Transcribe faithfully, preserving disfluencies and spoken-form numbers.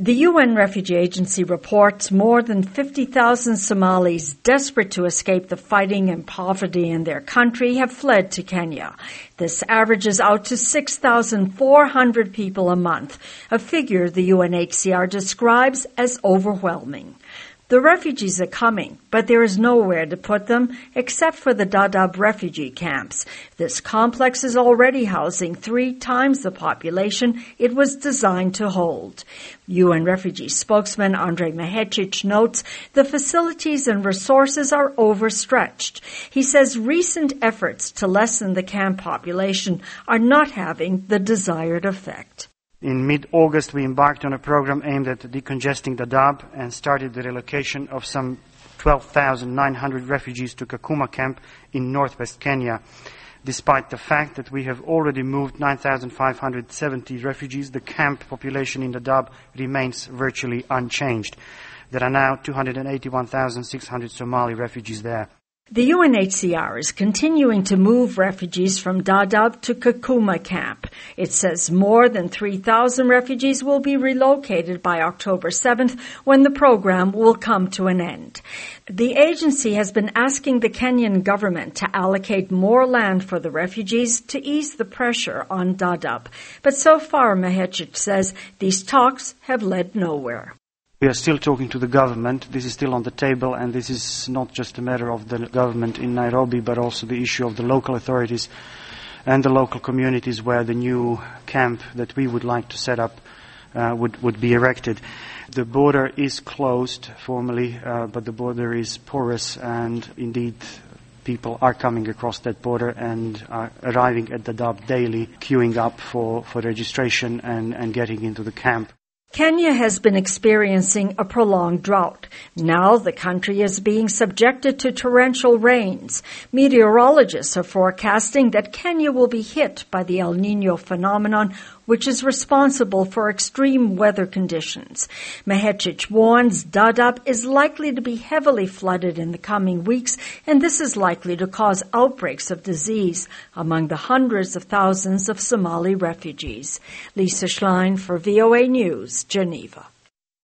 The U N Refugee Agency reports more than fifty thousand Somalis desperate to escape the fighting and poverty in their country have fled to Kenya. This averages out to six thousand four hundred people a month, a figure the U N H C R describes as overwhelming. The refugees are coming, but there is nowhere to put them except for the Dadaab refugee camps. This complex is already housing three times the population it was designed to hold. U N refugee spokesman Andrej Mahecic notes the facilities and resources are overstretched. He says recent efforts to lessen the camp population are not having the desired effect. In mid-August, we embarked on a program aimed at decongesting Dadaab and started the relocation of some twelve thousand nine hundred refugees to Kakuma camp in northwest Kenya. Despite the fact that we have already moved nine thousand five hundred seventy refugees, the camp population in Dadaab remains virtually unchanged. There are now two hundred eighty-one thousand six hundred Somali refugees there. The U N H C R is continuing to move refugees from Dadaab to Kakuma camp. It says more than three thousand refugees will be relocated by October seventh when the program will come to an end. The agency has been asking the Kenyan government to allocate more land for the refugees to ease the pressure on Dadaab. But so far, Mahecic says, these talks have led nowhere. We are still talking to the government. This is still on the table, and this is not just a matter of the government in Nairobi, but also the issue of the local authorities and the local communities where the new camp that we would like to set up uh, would, would be erected. The border is closed formally, uh, but the border is porous, and indeed people are coming across that border and are arriving at Dadaab daily, queuing up for, for registration and, and getting into the camp. Kenya has been experiencing a prolonged drought. Now the country is being subjected to torrential rains. Meteorologists are forecasting that Kenya will be hit by the El Niño phenomenon, which is responsible for extreme weather conditions. Mahecic warns Dadaab is likely to be heavily flooded in the coming weeks, and this is likely to cause outbreaks of disease among the hundreds of thousands of Somali refugees. Lisa Schlein for V O A News, Geneva.